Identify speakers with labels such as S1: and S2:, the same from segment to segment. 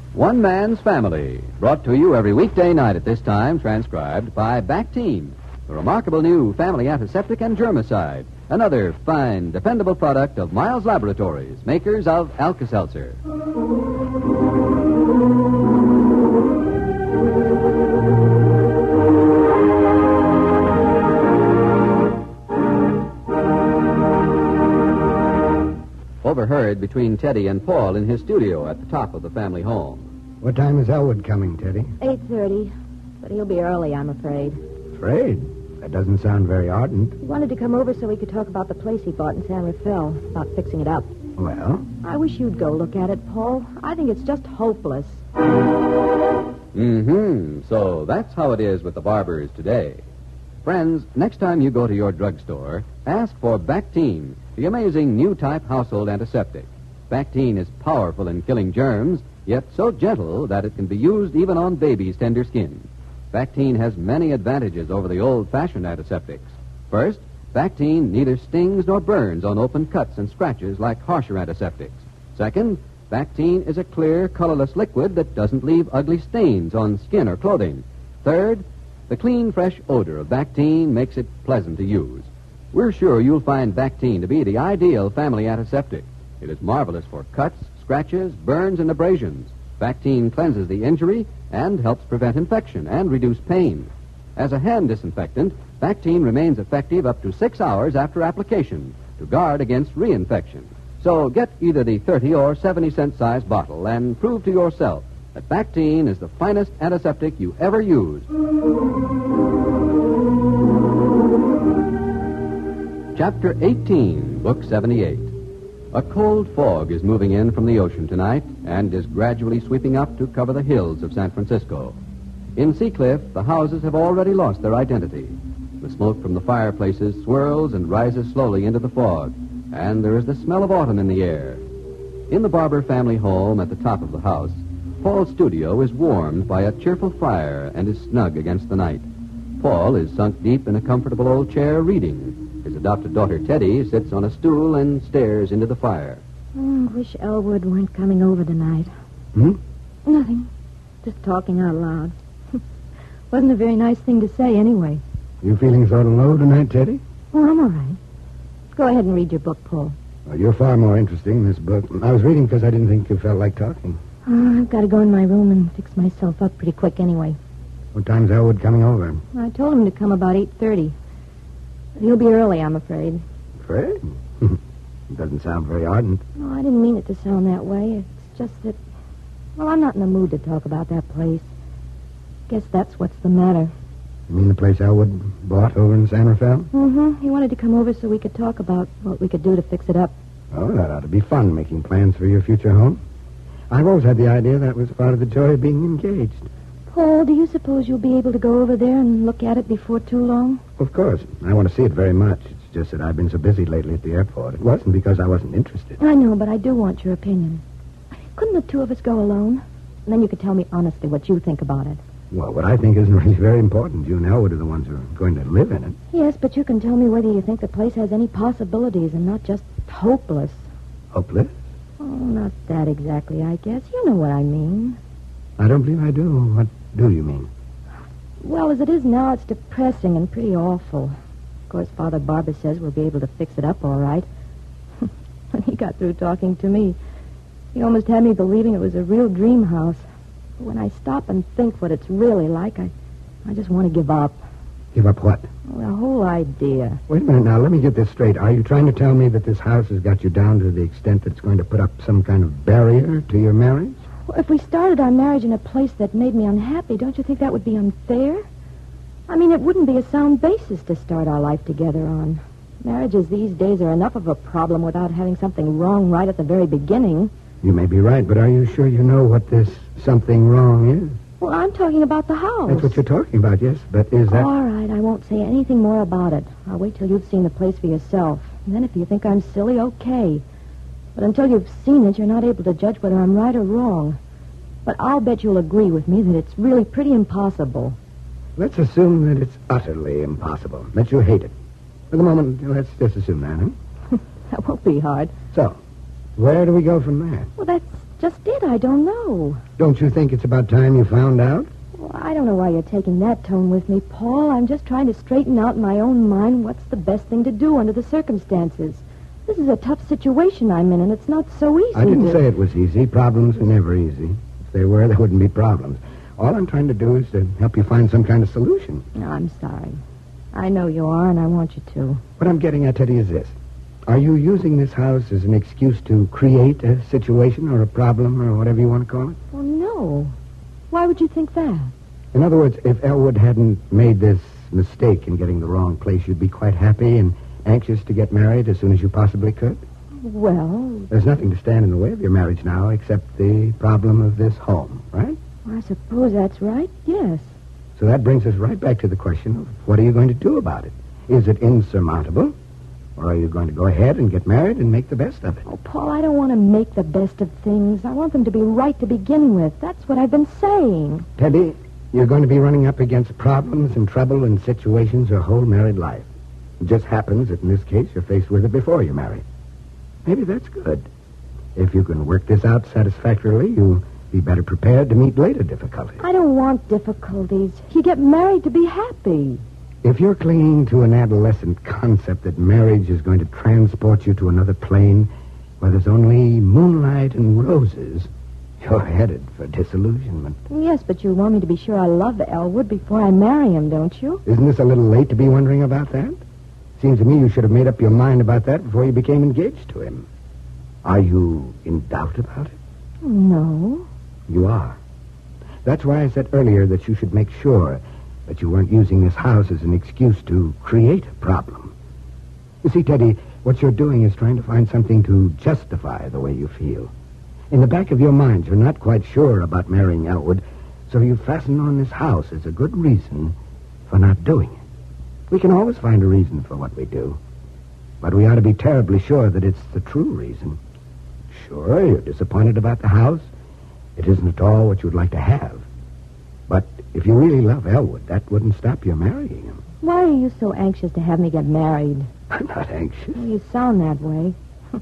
S1: One Man's Family, brought to you every weekday night at this time, transcribed by Bactine, the remarkable new family antiseptic and germicide, another fine, dependable product of Miles Laboratories, makers of Alka-Seltzer. Overheard between Teddy and Paul in his studio at the top of the family home.
S2: What time is Elwood coming, Teddy?
S3: 8:30. But he'll be early, I'm afraid.
S2: Afraid? That doesn't sound very ardent.
S3: He wanted to come over so we could talk about the place he bought in San Rafael, about fixing it up.
S2: Well?
S3: I wish you'd go look at it, Paul. I think it's just hopeless.
S1: So that's how it is with the barbers today. Friends, next time you go to your drugstore, ask for Bactine, the amazing new type household antiseptic. Bactine is powerful in killing germs, yet so gentle that it can be used even on babies' tender skin. Bactine has many advantages over the old-fashioned antiseptics. First, Bactine neither stings nor burns on open cuts and scratches like harsher antiseptics. Second, Bactine is a clear, colorless liquid that doesn't leave ugly stains on skin or clothing. Third, the clean, fresh odor of Bactine makes it pleasant to use. We're sure you'll find Bactine to be the ideal family antiseptic. It is marvelous for cuts, scratches, burns, and abrasions. Bactine cleanses the injury and helps prevent infection and reduce pain. As a hand disinfectant, Bactine remains effective up to 6 hours after application to guard against reinfection. So get either the 30 or 70-cent size bottle and prove to yourself that Bactine is the finest antiseptic you ever used. Chapter 18, Book 78. A cold fog is moving in from the ocean tonight and is gradually sweeping up to cover the hills of San Francisco. In Seacliff, the houses have already lost their identity. The smoke from the fireplaces swirls and rises slowly into the fog, and there is the smell of autumn in the air. In the Barber family home at the top of the house, Paul's studio is warmed by a cheerful fire and is snug against the night. Paul is sunk deep in a comfortable old chair reading. His adopted daughter, Teddy, sits on a stool and stares into the fire.
S3: Wish Elwood weren't coming over tonight. Nothing. Just talking out loud. Wasn't a very nice thing to say anyway.
S2: You feeling sort of low tonight, Teddy?
S3: Oh, I'm all right. Go ahead and read your book, Paul.
S2: Well, you're far more interesting in this book. I was reading because I didn't think you felt like talking.
S3: I've got to go in my room and fix myself up pretty quick anyway.
S2: What time's Elwood coming over?
S3: I told him to come about 8:30. He'll be early, I'm afraid.
S2: Afraid? It doesn't sound very ardent.
S3: No, I didn't mean it to sound that way. It's just that, well, I'm not in the mood to talk about that place. Guess that's what's the matter.
S2: You mean the place Elwood bought over in San Rafael?
S3: He wanted to come over so we could talk about what we could do to fix it up.
S2: Oh, that ought to be fun, making plans for your future home. I've always had the idea that was part of the joy of being engaged.
S3: Paul, do you suppose you'll be able to go over there and look at it before too long?
S2: Of course. I want to see it very much. It's just that I've been so busy lately at the airport. It wasn't because I wasn't interested.
S3: I know, but I do want your opinion. Couldn't the two of us go alone? And then you could tell me honestly what you think about it.
S2: Well, what I think isn't really very important. You and Elwood are the ones who are going to live in it.
S3: Yes, but you can tell me whether you think the place has any possibilities and not just hopeless.
S2: Hopeless?
S3: Oh, not that exactly, I guess. You know what I mean.
S2: I don't believe I do. What do you mean?
S3: Well, as it is now, it's depressing and pretty awful. Of course, Father Barber says we'll be able to fix it up all right. When he got through talking to me, he almost had me believing it was a real dream house. But when I stop and think what it's really like, I just want to give up.
S2: Give up what?
S3: Well, the whole idea.
S2: Wait a minute now. Let me get this straight. Are you trying to tell me that this house has got you down to the extent that it's going to put up some kind of barrier to your marriage?
S3: Well, if we started our marriage in a place that made me unhappy, don't you think that would be unfair? I mean, it wouldn't be a sound basis to start our life together on. Marriages these days are enough of a problem without having something wrong right at the very beginning.
S2: You may be right, but are you sure you know what this something wrong is?
S3: Well, I'm talking about the house.
S2: That's what you're talking about, yes, but is that...
S3: All right, I won't say anything more about it. I'll wait till you've seen the place for yourself. And then if you think I'm silly, okay. But until you've seen it, you're not able to judge whether I'm right or wrong. But I'll bet you'll agree with me that it's really pretty impossible.
S2: Let's assume that it's utterly impossible, that you hate it. For the moment, let's just assume that, huh?
S3: That won't be hard.
S2: So, where do we go from there?
S3: Well, that's just it. I don't know.
S2: Don't you think it's about time you found out?
S3: Well, I don't know why you're taking that tone with me, Paul. I'm just trying to straighten out in my own mind what's the best thing to do under the circumstances. This is a tough situation I'm in, and it's not so easy.
S2: I didn't say it was easy. Problems are never easy. If they were, there wouldn't be problems. All I'm trying to do is to help you find some kind of solution.
S3: No, I'm sorry. I know you are, and I want you to.
S2: What I'm getting at, Teddy, is this. Are you using this house as an excuse to create a situation or a problem or whatever you want to call it?
S3: Well, no. Why would you think that?
S2: In other words, if Elwood hadn't made this mistake in getting the wrong place, you'd be quite happy and anxious to get married as soon as you possibly could?
S3: Well,
S2: There's nothing to stand in the way of your marriage now except the problem of this home, right?
S3: I suppose that's right, yes.
S2: So that brings us right back to the question of what are you going to do about it? Is it insurmountable? Or are you going to go ahead and get married and make the best of it?
S3: Oh, Paul, I don't want to make the best of things. I want them to be right to begin with. That's what I've been saying.
S2: Teddy, you're going to be running up against problems and trouble and situations your whole married life. It just happens that in this case you're faced with it before you marry. Maybe that's good. If you can work this out satisfactorily, you'll be better prepared to meet later difficulties.
S3: I don't want difficulties. You get married to be happy.
S2: If you're clinging to an adolescent concept that marriage is going to transport you to another plane where there's only moonlight and roses, you're headed for disillusionment.
S3: Yes, but you want me to be sure I love Elwood before I marry him, don't you?
S2: Isn't this a little late to be wondering about that? Seems to me you should have made up your mind about that before you became engaged to him. Are you in doubt about it?
S3: No.
S2: You are. That's why I said earlier that you should make sure that you weren't using this house as an excuse to create a problem. You see, Teddy, what you're doing is trying to find something to justify the way you feel. In the back of your mind, you're not quite sure about marrying Elwood, so you fasten on this house as a good reason for not doing it. We can always find a reason for what we do, but we ought to be terribly sure that it's the true reason. Sure, you're disappointed about the house. It isn't at all what you'd like to have. But if you really love Elwood, that wouldn't stop you marrying him.
S3: Why are you so anxious to have me get married?
S2: I'm not anxious.
S3: Well, you sound that way.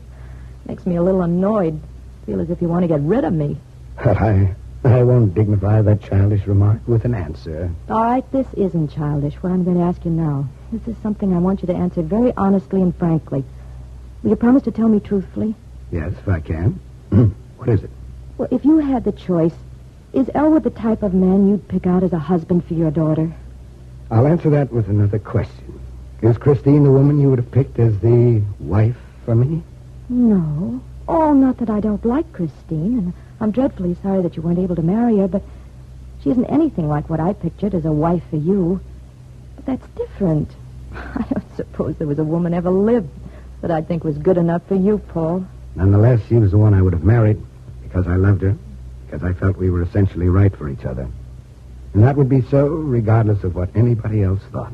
S3: Makes me a little annoyed. Feel as if you want to get rid of me.
S2: Well, I won't dignify that childish remark with an answer.
S3: All right, this isn't childish, what I'm going to ask you now. This is something I want you to answer very honestly and frankly. Will you promise to tell me truthfully?
S2: Yes, if I can. What is it?
S3: Well, if you had the choice, is Elwood the type of man you'd pick out as a husband for your daughter?
S2: I'll answer that with another question. Is Christine the woman you would have picked as the wife for me?
S3: No. Oh, not that I don't like Christine, and I'm dreadfully sorry that you weren't able to marry her, but she isn't anything like what I pictured as a wife for you. But that's different. I don't suppose there was a woman ever lived that I'd think was good enough for you, Paul.
S2: Nonetheless, she was the one I would have married because I loved her, because I felt we were essentially right for each other. And that would be so regardless of what anybody else thought.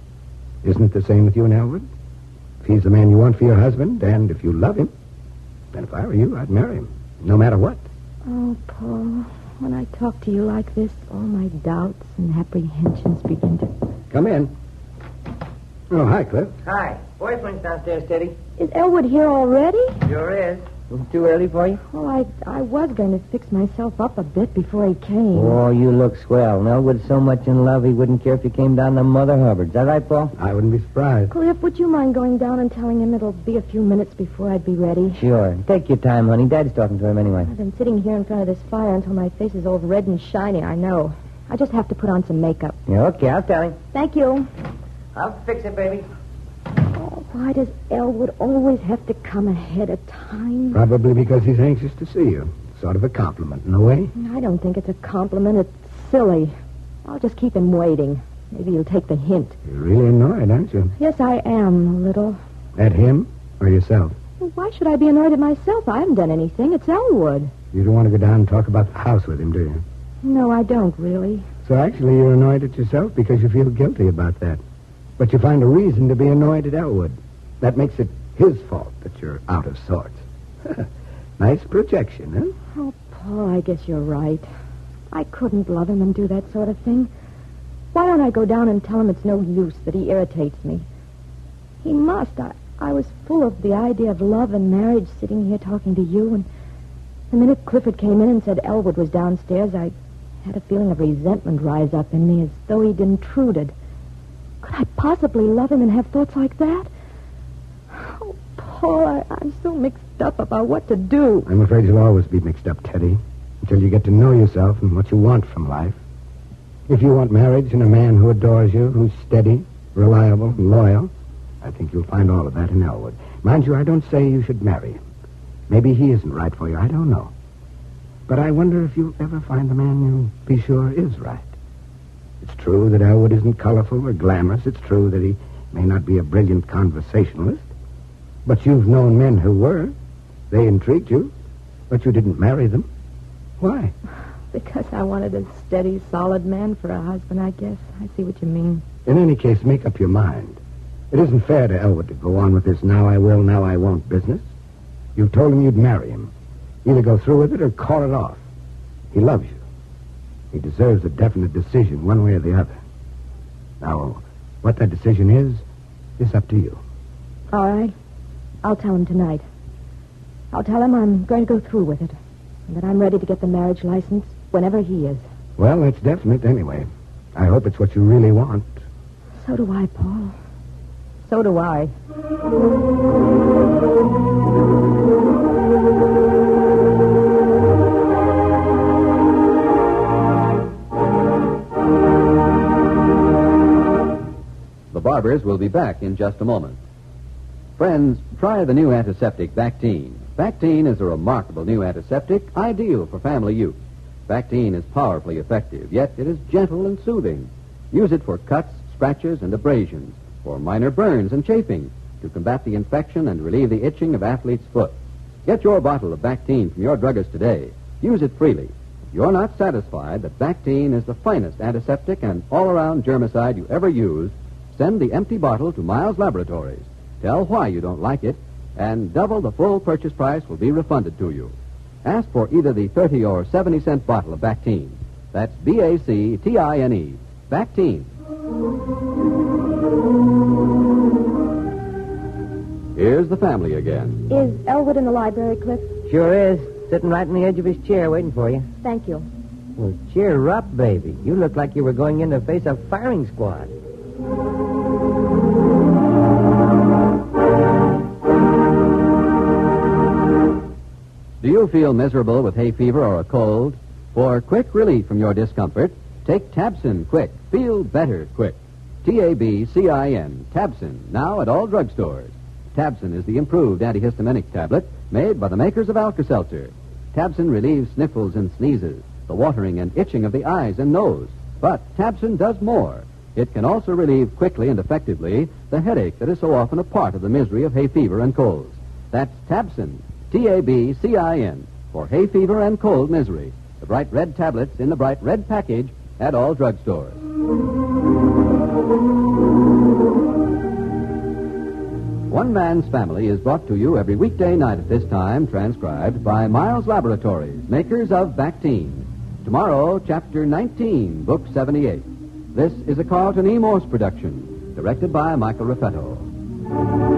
S2: Isn't it the same with you and Elwood? If he's the man you want for your husband, and if you love him, then if I were you, I'd marry him, no matter what.
S3: Oh, Paul, when I talk to you like this, all my doubts and apprehensions begin to...
S2: Come in. Oh, hi, Cliff.
S4: Hi. Boyfriend's downstairs, Teddy.
S3: Is Elwood here already?
S4: Sure is. Too early for you?
S3: Well, I was going to fix myself up a bit before he came.
S4: Oh, you look swell. Elwood's so much in love he wouldn't care if you came down to Mother Hubbard's. Is that right, Paul?
S2: I wouldn't be surprised.
S3: Cliff, would you mind going down and telling him it'll be a few minutes before I'd be ready?
S4: Sure. Take your time, honey. Dad's talking to him anyway.
S3: I've been sitting here in front of this fire until my face is all red and shiny, I know. I just have to put on some makeup.
S4: Yeah, okay, I'll tell him.
S3: Thank you.
S4: I'll fix it, baby.
S3: Oh, why does Elwood always have to come ahead of time?
S2: Probably because he's anxious to see you. Sort of a compliment, in a way.
S3: I don't think it's a compliment. It's silly. I'll just keep him waiting. Maybe he'll take the hint.
S2: You're really annoyed, aren't you?
S3: Yes, I am, a little.
S2: At him or yourself?
S3: Well, why should I be annoyed at myself? I haven't done anything. It's Elwood.
S2: You don't want to go down and talk about the house with him, do you?
S3: No, I don't, really.
S2: So actually you're annoyed at yourself because you feel guilty about that. But you find a reason to be annoyed at Elwood. That makes it his fault that you're out of sorts. Nice projection, huh?
S3: Oh, Paul, I guess you're right. I couldn't love him and do that sort of thing. Why don't I go down and tell him it's no use, that he irritates me? He must. I was full of the idea of love and marriage sitting here talking to you, and The minute Clifford came in and said Elwood was downstairs, I had a feeling of resentment rise up in me as though he'd intruded. Could I possibly love him and have thoughts like that? Oh, Paul, I'm so mixed up about what to do.
S2: I'm afraid you'll always be mixed up, Teddy, until you get to know yourself and what you want from life. If you want marriage and a man who adores you, who's steady, reliable, and loyal, I think you'll find all of that in Elwood. Mind you, I don't say you should marry him. Maybe he isn't right for you. I don't know. But I wonder if you'll ever find the man you'll be sure is right. It's true that Elwood isn't colorful or glamorous. It's true that he may not be a brilliant conversationalist. But you've known men who were. They intrigued you, but you didn't marry them. Why?
S3: Because I wanted a steady, solid man for a husband, I guess. I see what you mean.
S2: In any case, make up your mind. It isn't fair to Elwood to go on with this now I will, now I won't business. You told him you'd marry him. Either go through with it or call it off. He loves you. He deserves a definite decision, one way or the other. Now, what that decision is up to you.
S3: All right. I'll tell him tonight. I'll tell him I'm going to go through with it, and that I'm ready to get the marriage license whenever he is.
S2: Well, that's definite anyway. I hope it's what you really want.
S3: So do I, Paul. So do I.
S1: The Barbers will be back in just a moment. Friends, try the new antiseptic Bactine. Bactine is a remarkable new antiseptic, ideal for family use. Bactine is powerfully effective, yet it is gentle and soothing. Use it for cuts, scratches, and abrasions, for minor burns and chafing, to combat the infection and relieve the itching of athlete's foot. Get your bottle of Bactine from your druggist today. Use it freely. If you're not satisfied that Bactine is the finest antiseptic and all-around germicide you ever used, send the empty bottle to Miles Laboratories. Tell why you don't like it, and double the full purchase price will be refunded to you. Ask for either the 30 or 70-cent bottle of Bactine. That's Bactine. Bactine. Here's the family again.
S3: Is Elwood in the library, Cliff?
S4: Sure is. Sitting right on the edge of his chair waiting for you.
S3: Thank you.
S4: Well, cheer up, baby. You look like you were going in to face a firing squad.
S1: Do you feel miserable with hay fever or a cold? For quick relief from your discomfort, take Tabsin Quick. Feel better quick. Tabcin. Tabsin, now at all drugstores. Tabsin is the improved antihistaminic tablet made by the makers of Alka-Seltzer. Tabsin relieves sniffles and sneezes, the watering and itching of the eyes and nose. But Tabsin does more. It can also relieve quickly and effectively the headache that is so often a part of the misery of hay fever and colds. That's Tabsin. Tabcin, for hay fever and cold misery. The bright red tablets in the bright red package at all drugstores. One Man's Family is brought to you every weekday night at this time, transcribed by Miles Laboratories, makers of Bactine. Tomorrow, Chapter 19, Book 78. This is a Carlton E. Morse production, directed by Michael Raffetto.